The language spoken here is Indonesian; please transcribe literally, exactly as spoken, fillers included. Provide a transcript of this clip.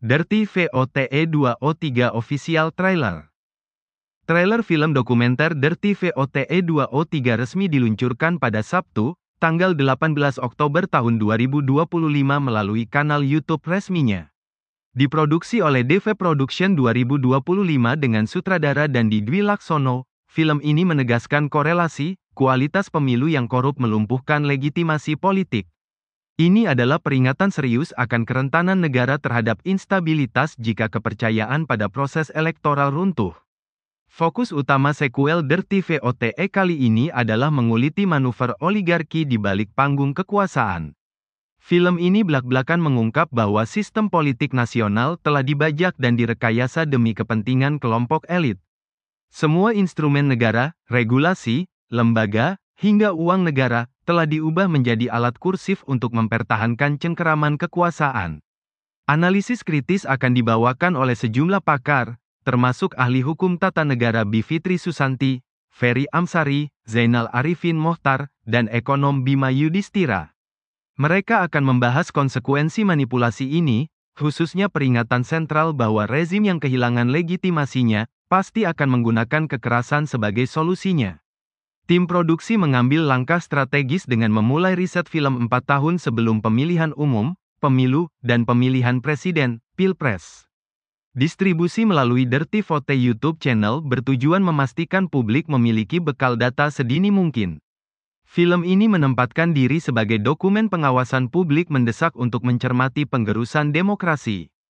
Dirty Vote dua O tiga Official Trailer. Trailer film dokumenter Dirty Vote dua O tiga resmi diluncurkan pada Sabtu, tanggal delapan belas Oktober tahun dua ribu dua puluh lima melalui kanal YouTube resminya. Diproduksi oleh D V Production dua ribu dua puluh lima dengan sutradara Dandi Dwi Laksono, film ini menegaskan korelasi, kualitas pemilu yang korup melumpuhkan legitimasi politik. Ini adalah peringatan serius akan kerentanan negara terhadap instabilitas jika kepercayaan pada proses elektoral runtuh. Fokus utama sekuel Dirty Vote kali ini adalah menguliti manuver oligarki di balik panggung kekuasaan. Film ini belak-belakan mengungkap bahwa sistem politik nasional telah dibajak dan direkayasa demi kepentingan kelompok elit. Semua instrumen negara, regulasi, lembaga, hingga uang negara, telah diubah menjadi alat kursif untuk mempertahankan cengkeraman kekuasaan. Analisis kritis akan dibawakan oleh sejumlah pakar, termasuk ahli hukum tata negara Bivitri Susanti, Ferry Amsari, Zainal Arifin Mohtar, dan ekonom Bima Yudhistira. Mereka akan membahas konsekuensi manipulasi ini, khususnya peringatan sentral bahwa rezim yang kehilangan legitimasinya, pasti akan menggunakan kekerasan sebagai solusinya. Tim produksi mengambil langkah strategis dengan memulai riset film empat tahun sebelum pemilihan umum, pemilu, dan pemilihan presiden, Pilpres. Distribusi melalui Dirty Vote YouTube channel bertujuan memastikan publik memiliki bekal data sedini mungkin. Film ini menempatkan diri sebagai dokumen pengawasan publik mendesak untuk mencermati penggerusan demokrasi.